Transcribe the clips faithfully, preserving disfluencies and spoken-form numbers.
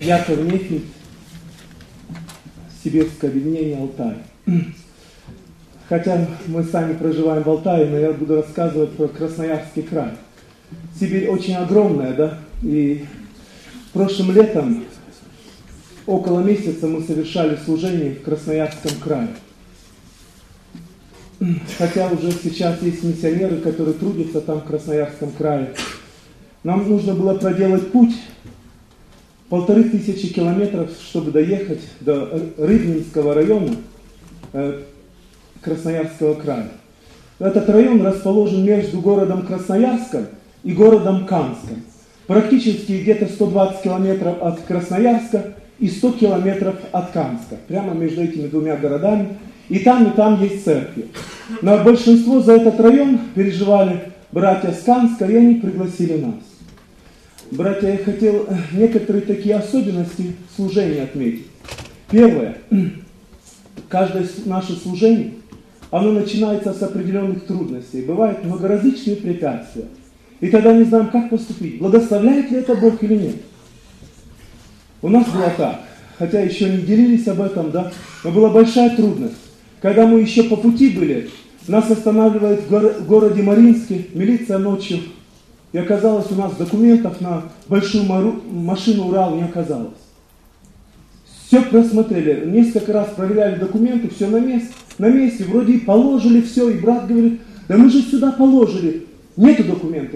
Яков Нефельд, Сибирское объединение «Алтай». Хотя мы сами проживаем в Алтае, но я буду рассказывать про Красноярский край. Сибирь очень огромная, да? И прошлым летом, около месяца, мы совершали служение в Красноярском крае. Хотя уже сейчас есть миссионеры, которые трудятся там, в Красноярском крае. Нам нужно было проделать путь полторы тысячи километров, чтобы доехать до Рыбнинского района э, Красноярского края. Этот район расположен между городом Красноярском и городом Канском. Практически где-то сто двадцать километров от Красноярска и сто километров от Канска. Прямо между этими двумя городами. И там, и там есть церкви. Но большинство за этот район переживали братья с Канска, и они пригласили нас. Братья, я хотел некоторые такие особенности служения отметить. Первое. Каждое наше служение, оно начинается с определенных трудностей. Бывают многоразличные препятствия. И тогда не знаем, как поступить. Благословляет ли это Бог или нет. У нас было так. Хотя еще не делились об этом, да. Но была большая трудность. Когда мы еще по пути были, нас останавливает в, горо- в городе Мариинске милиция ночью. И оказалось, у нас документов на большую мару- машину «Урал» не оказалось. Все просмотрели, несколько раз проверяли документы, все на месте, на месте, вроде и положили все, и брат говорит, да мы же сюда положили, нету документов.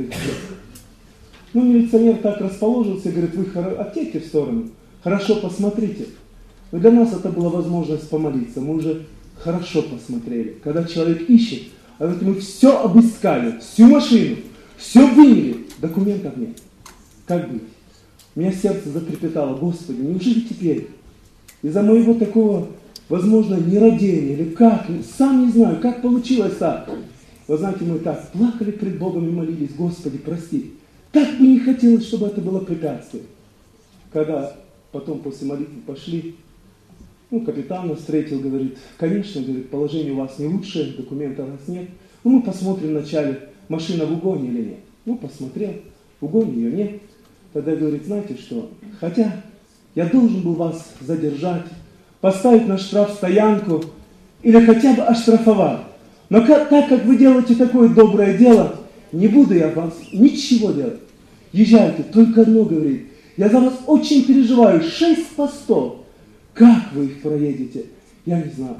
Ну, милиционер так расположился, говорит, вы отъедьте в сторону, хорошо посмотрите. Но для нас это была возможность помолиться, мы уже хорошо посмотрели. Когда человек ищет, а вот мы все обыскали, всю машину, все выняли, документов нет. Как быть? У меня сердце затрепетало, Господи, неужели теперь из-за моего такого, возможно, нерадения, или как, сам не знаю, как получилось так. Вы знаете, мы так плакали пред Богом и молились, Господи, прости. Так бы не хотелось, чтобы это было препятствие. Когда потом после молитвы пошли, ну, капитан нас встретил, говорит, конечно, говорит, положение у вас не лучшее, документов у вас нет. Ну, мы посмотрим вначале, машина в угоне или нет. Ну, посмотрел, в угоне ее нет. Тогда говорит, знаете что, хотя я должен был вас задержать, поставить на штрафстоянку или хотя бы оштрафовать. Но как, так как вы делаете такое доброе дело, не буду я вам ничего делать. Езжайте, только одно говорит, я за вас очень переживаю, шесть постов. Как вы их проедете, я не знаю.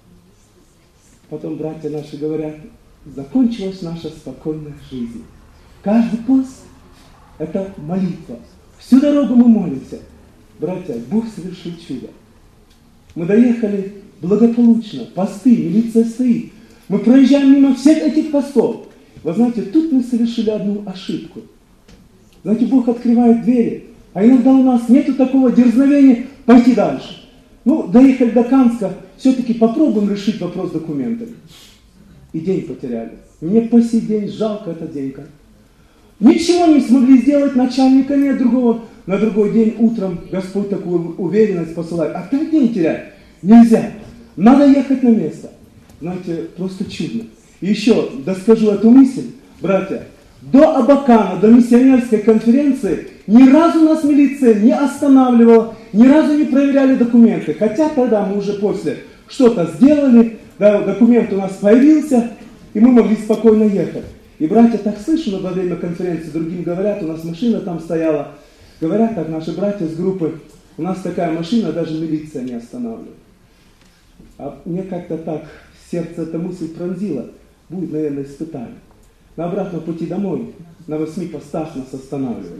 Потом братья наши говорят, закончилась наша спокойная жизнь. Каждый пост – это молитва. Всю дорогу мы молимся. Братья, Бог совершил чудо. Мы доехали благополучно, посты, милиция стоит. Мы проезжаем мимо всех этих постов. Вы знаете, тут мы совершили одну ошибку. Знаете, Бог открывает двери, а иногда у нас нету такого дерзновения пойти дальше. Ну, доехали до Канска, все-таки попробуем решить вопрос с документами. И день потеряли. Мне по сей день жалко этот день. Ничего не смогли сделать, начальника нет другого. На другой день утром Господь такую уверенность посылает. А так день терять нельзя. Надо ехать на место. Знаете, просто чудно. И еще доскажу эту мысль, братья. До Абакана, до миссионерской конференции ни разу нас милиция не останавливала, ни разу не проверяли документы. Хотя тогда мы уже после что-то сделали, да, документ у нас появился, и мы могли спокойно ехать. И братья так слышно во время конференции, другим говорят, у нас машина там стояла. Говорят так наши братья с группы, у нас такая машина, даже милиция не останавливает. А мне как-то так сердце эта мысль пронзила, будет, наверное, испытание. На обратном пути домой на восьми постах нас останавливали.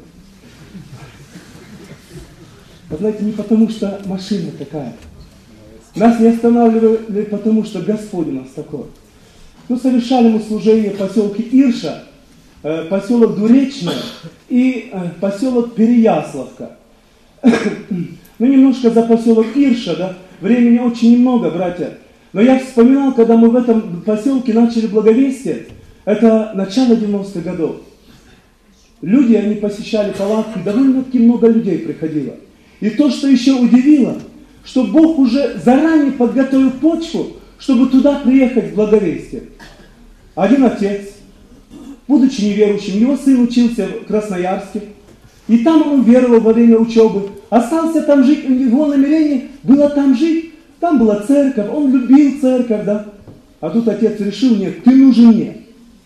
Вы знаете, не потому что машина такая. Нас не останавливали, потому что Господь у нас такой. Ну, совершали мы служение в поселке Ирша, поселок Дуречное и поселок Переяславка. Ну, немножко за поселок Ирша, да, времени очень немного, братья. Но я вспоминал, когда мы в этом поселке начали благовестие, это начало девяностых годов. Люди, они посещали палатки, довольно-таки много людей приходило. И то, что еще удивило, что Бог уже заранее подготовил почву, чтобы туда приехать в благовестие. Один отец, будучи неверующим, его сын учился в Красноярске, И там он уверовал во время учебы. Остался там жить, его намерение было там жить. Там была церковь, он любил церковь, да. А тут отец решил, нет, ты нужен мне.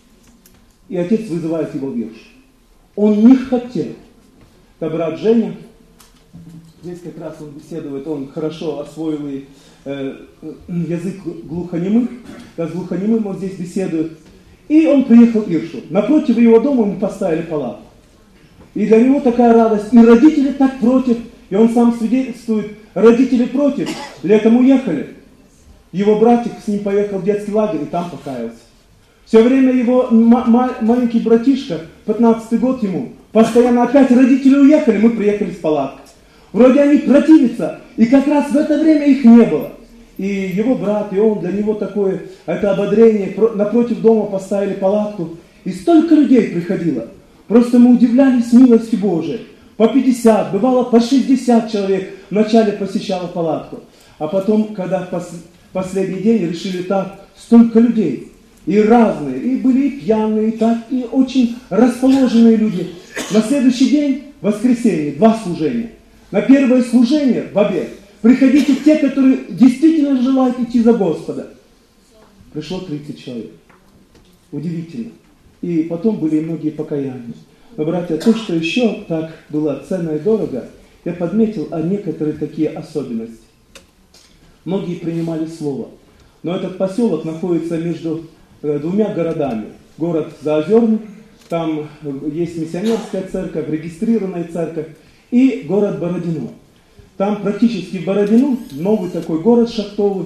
И отец вызывает его в Ирш. Он не хотел. Это брат Женя. Здесь как раз он беседует, он хорошо освоил и, э, язык глухонемых. Да, с глухонемым он здесь беседует. И он приехал в Иршу. Напротив его дома ему поставили палатку. И для него такая радость. И родители так против. И он сам свидетельствует, родители против. Летом уехали. Его братик с ним поехал в детский лагерь и там покаялся. Все время его маленький братишка, пятнадцатый год ему, постоянно опять родители уехали, мы приехали с палаткой. Вроде они противятся, и как раз в это время их не было. И его брат, и он, для него такое, это ободрение, напротив дома поставили палатку. И столько людей приходило. Просто мы удивлялись милости Божией. По пятьдесят, бывало по шестьдесят человек вначале посещало палатку. А потом, когда в пос- последний день решили так, столько людей. И разные, и были и пьяные, и так, и очень расположенные люди. На следующий день, в воскресенье, два служения. На первое служение, в обед, приходите те, которые действительно желают идти за Господа. Пришло тридцать человек. Удивительно. И потом были и многие покаяния. Но, братья, то, что еще так было ценно и дорого, я подметил о некоторые такие особенности. Многие принимали слово. Но этот поселок находится между двумя городами. Город Заозерный, там есть миссионерская церковь, регистрированная церковь, и город Бородино. Там практически в Бородино, новый такой город шахтовый,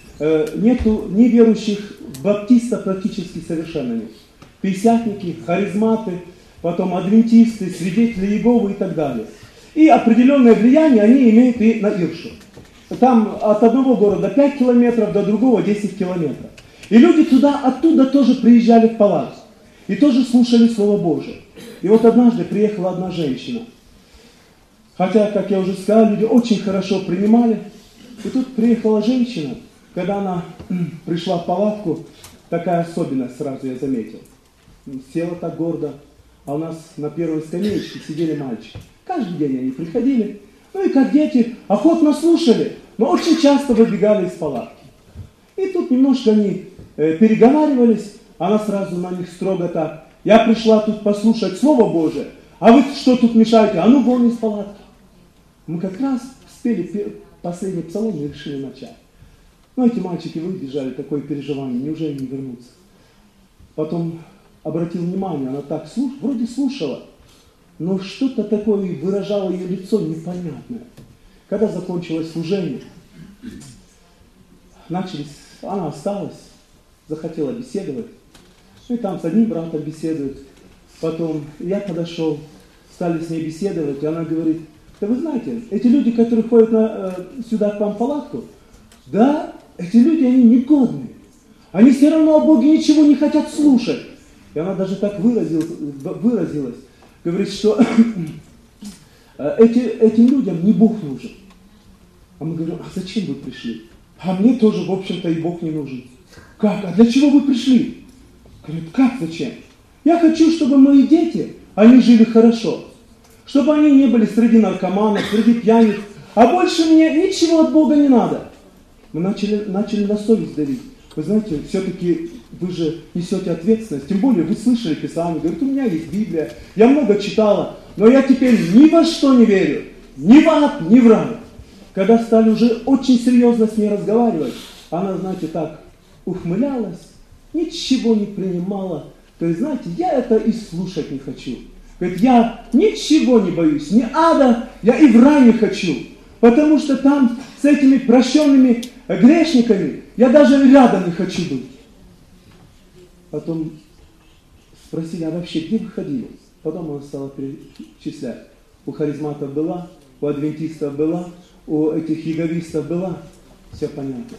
нету неверующих, баптистов практически совершенно нет. Пятидесятники, харизматы, потом адвентисты, свидетели Иеговы и так далее. И определенное влияние они имеют и на Иршу. Там от одного города пять километров, до другого десять километров. И люди туда, оттуда тоже приезжали в палатку. И тоже слушали Слово Божие. И вот однажды приехала одна женщина. Хотя, как я уже сказал, люди очень хорошо принимали. И тут приехала женщина, когда она пришла в палатку, такая особенность сразу я заметил. Села так гордо, а у нас на первой скамеечке сидели мальчики. Каждый день они приходили, ну и как дети охотно слушали, но очень часто выбегали из палатки. И тут немножко они э, переговаривались, она сразу на них строго так: я пришла тут послушать Слово Божие, а вы что тут мешаете? А ну вон из палатки. Мы как раз спели последний псалом и решили начать. Ну эти мальчики выбежали, такое переживание, неужели не вернутся? Потом обратил внимание, она так слушала, вроде слушала, но что-то такое выражало ее лицо непонятное. Когда закончилось служение, начались, она осталась, захотела беседовать. Ну и там с одним братом беседует. Потом я подошел, стали с ней беседовать, и она говорит: да вы знаете, эти люди, которые ходят на, сюда к вам в палатку, да, эти люди, они негодные. Они все равно о Боге ничего не хотят слушать. И она даже так выразилась, выразилась говорит, что эти, этим людям не Бог нужен. А мы говорим: а зачем вы пришли? А мне тоже, в общем-то, и Бог не нужен. Как? А для чего вы пришли? Говорит: как зачем? Я хочу, чтобы мои дети, они жили хорошо. Чтобы они не были среди наркоманов, среди пьяниц. А больше мне ничего от Бога не надо. Мы начали, начали на совесть давить. Вы знаете, все-таки вы же несете ответственность. Тем более вы слышали Писание. Говорит: у меня есть Библия. Я много читала. Но я теперь ни во что не верю. Ни в ад, ни в рай. Когда стали уже очень серьезно с ней разговаривать, она, знаете, так ухмылялась, ничего не принимала. То есть, знаете, я это и слушать не хочу. Говорит: я ничего не боюсь, ни ада, я и в рай не хочу. Потому что там с этими прощенными грешниками я даже рядом не хочу быть. Потом спросили: а вообще где вы ходили? Потом она стала перечислять. У харизматов была, у адвентистов была, у этих иеговистов была. Все понятно.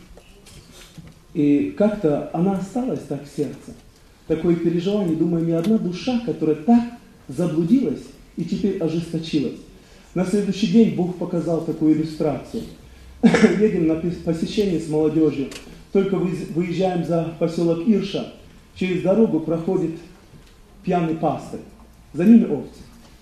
И как-то она осталась так в сердце. Такое переживание, думаю, ни одна душа, которая так заблудилась и теперь ожесточилась. На следующий день Бог показал такую иллюстрацию. Едем на посещение с молодежью. Только выезжаем за поселок Ирша. Через дорогу проходит пьяный пастырь. За ними овцы.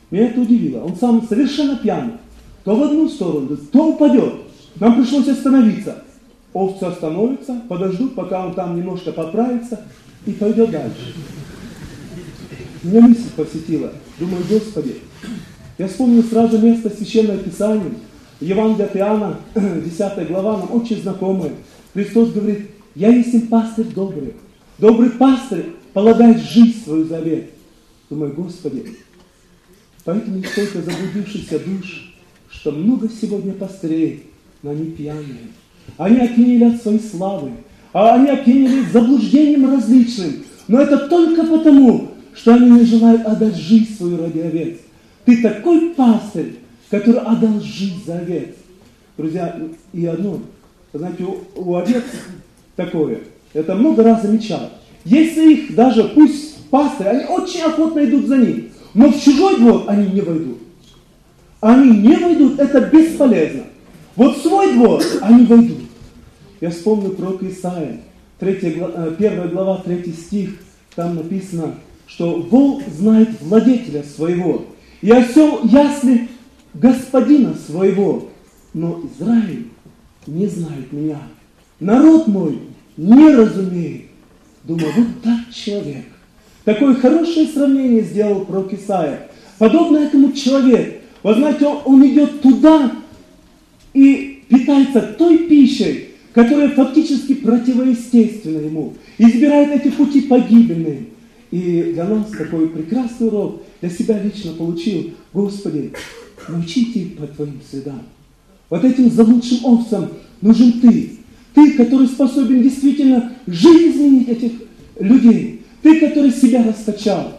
Меня это удивило. Он сам совершенно пьяный. То в одну сторону, то упадет. Нам пришлось остановиться. Овцы остановятся, подождут, пока он там немножко поправится и пойдет дальше. Меня мысль посетила. Думаю, Господи, я вспомнил сразу место Священного Писания. Евангелие от Иоанна, десятая глава, нам очень знакомое. Христос говорит, я есть им пастырь добрый. Добрый пастырь полагает жизнь свою за овец. Думаю, Господи, поэтому столько заблудившихся душ, что много сегодня пастырей, но они пьяные. Они опьянели от своей славы, а они опьянели заблуждением различным. Но это только потому, что они не желают отдать жизнь свою ради овец. Ты такой пастырь, который отдал жизнь за овец. Друзья, и одно, знаете, у, у овец такое, это много раз замечал. Если их даже, пусть пастырь, они очень охотно идут за ним, но в чужой двор они не войдут. Они не войдут, это бесполезно. Вот в свой двор они войдут. Я вспомнил пророк Исаия, первая глава, третий стих, там написано, что вол знает владетеля своего, и осел ясли господина своего, но Израиль не знает меня. Народ мой не разумеет. Думаю, вот так человек. Такое хорошее сравнение сделал пророк Исаия. Подобно этому человек, вы знаете, он, он идет туда и питается той пищей, которая фактически противоестественна ему. Избирает эти пути погибельные. И для нас такой прекрасный урок для себя лично получил. Господи, научите по Твоим следам. Вот этим заблудшим овцам нужен Ты. Ты, который способен действительно жизнь изменить этих людей. Ты, который себя расточал.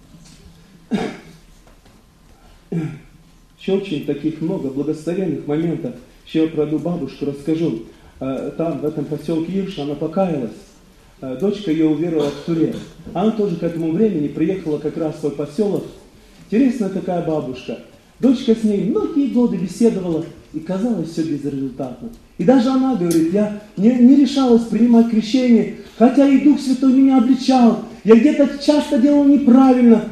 Еще очень таких много благословенных моментов. Еще про одну бабушку расскажу. Там, в этом поселке Ирша, она покаялась. Дочка ее уверовала в Туре. Она тоже к этому времени приехала как раз в свой поселок. Интересная такая бабушка. Дочка с ней многие годы беседовала, и казалось все безрезультатно. И даже она говорит, я не, не решалась принимать крещение, хотя и Дух Святой меня обличал. Я где-то часто делал неправильно.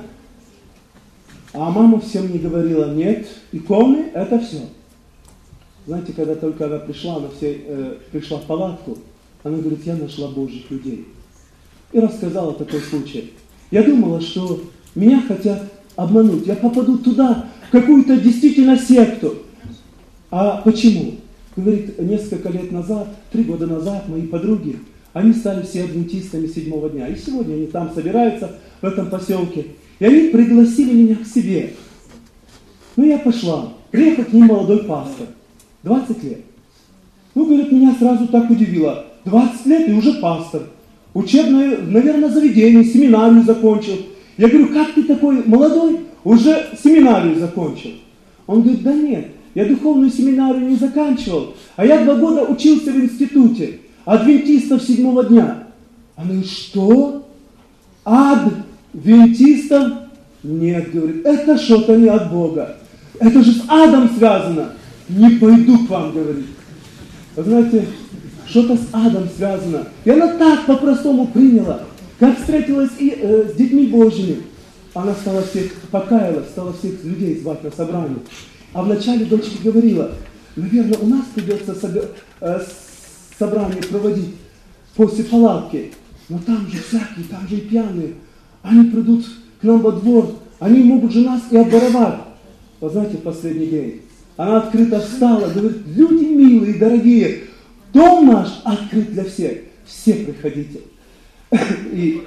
А мама всем мне говорила, нет, иконы это все. Знаете, когда только она пришла, она все, э, пришла в палатку, она говорит, я нашла Божьих людей. И рассказала такой случай. Я думала, что меня хотят обмануть. Я попаду туда, в какую-то действительно секту. А почему? Говорит, несколько лет назад, три года назад, мои подруги, они стали все адвентистами седьмого дня. И сегодня они там собираются, в этом поселке. И они пригласили меня к себе. Ну, я пошла. Приехал к ним молодой пастор. двадцать лет. Ну, говорит, меня сразу так удивило. двадцать лет и уже пастор. Учебное, наверное, заведение, семинарию закончил. Я говорю, как ты такой молодой, уже семинарию закончил? Он говорит, да нет, я духовную семинарию не заканчивал, а я два года учился в институте адвентистов седьмого дня. Она говорит, что? Адвентистов? Нет, говорит, это что-то не от Бога. Это же с адом связано. Не пойду к вам, говорит. Вы знаете, что-то с адом связано. И она так по-простому приняла. Как встретилась и э, с детьми Божьими. Она стала всех, покаялась, стала всех людей звать на собрание. А вначале дочка говорила, наверное, у нас придется собер, э, собрание проводить после палатки. Но там же всякие, там же и пьяные. Они придут к нам во двор, они могут же нас и обворовать. Вы знаете, в последний день она открыто встала, говорит, люди милые, дорогие, дом наш открыт для всех. Все приходите. И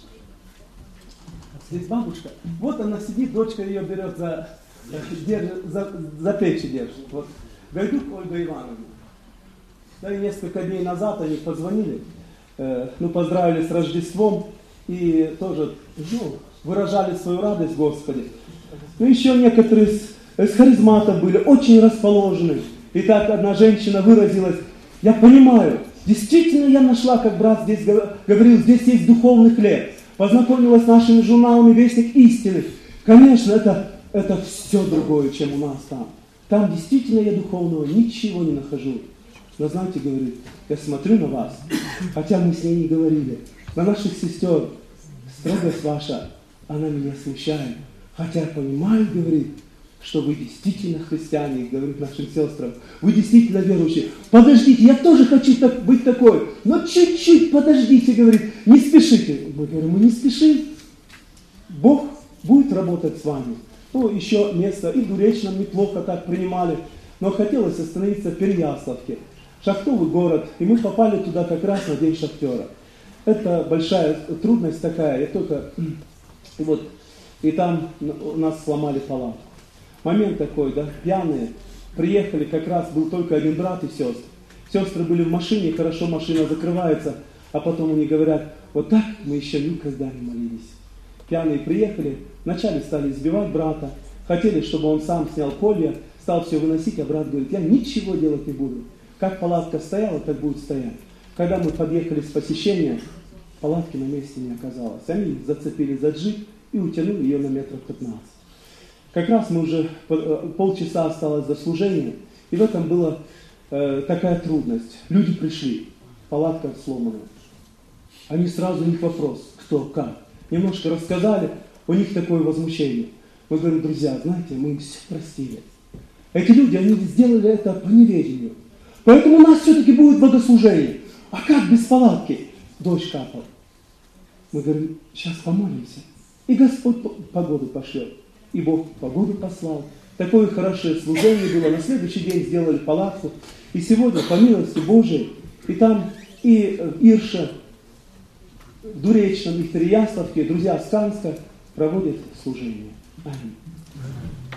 здесь бабушка, вот она сидит, дочка ее берет за, держит, за, за плечи держит. Вот. Гайдук Ольга Ивановна. Да, и несколько дней назад они позвонили, э, ну, поздравили с Рождеством и тоже, ну, выражали свою радость Господи. Ну, еще некоторые с, с харизматов были очень расположены. И так одна женщина выразилась, я понимаю, действительно я нашла, как брат здесь говорил, здесь есть духовный хлеб. Познакомилась с нашими журналами «Вестник истины». Конечно, это, это все другое, чем у нас там. Там действительно я духовного ничего не нахожу. Но знаете, говорит, я смотрю на вас, хотя мы с ней не говорили, на наших сестер, строгость ваша, она меня смущает. Хотя понимаю, говорит, что вы действительно христиане, говорит нашим сестрам, вы действительно верующие. Подождите, я тоже хочу так, быть такой, но чуть-чуть подождите, говорит, не спешите. Мы говорим, мы не спешим, Бог будет работать с вами. Ну, еще место, и в Дуречном неплохо так принимали, но хотелось остановиться в Переяславке, шахтовый город, и мы попали туда как раз на день шахтера. Это большая трудность такая, я только, вот, и там у нас сломали палатку. Момент такой, да, пьяные, приехали, как раз был только один брат и сестры. Сестры были в машине, хорошо машина закрывается, а потом они говорят, вот так мы еще никогда не молились. Пьяные приехали, вначале стали избивать брата, хотели, чтобы он сам снял колья, стал все выносить, а брат говорит, я ничего делать не буду. Как палатка стояла, так будет стоять. Когда мы подъехали с посещения, палатки на месте не оказалось. Они зацепили за джип и утянули ее на метров пятнадцать. Как раз мы уже, полчаса осталось до служения, и в этом была э, такая трудность. Люди пришли, палатка сломанная. Они сразу, у них вопрос, кто, как. Немножко рассказали, у них такое возмущение. Мы говорим, друзья, знаете, мы им все простили. Эти люди, они сделали это по неведению. Поэтому у нас все-таки будет богослужение. А как без палатки? Дождь капал. Мы говорим, сейчас помолимся. И Господь погоду пошлет. И Бог погоду послал. Такое хорошее служение было. На следующий день сделали палатку. И сегодня, по милости Божией, и там, и в Ирше, в Дуречном, и в Переяславке, друзья с Канска проводят служение. Аминь.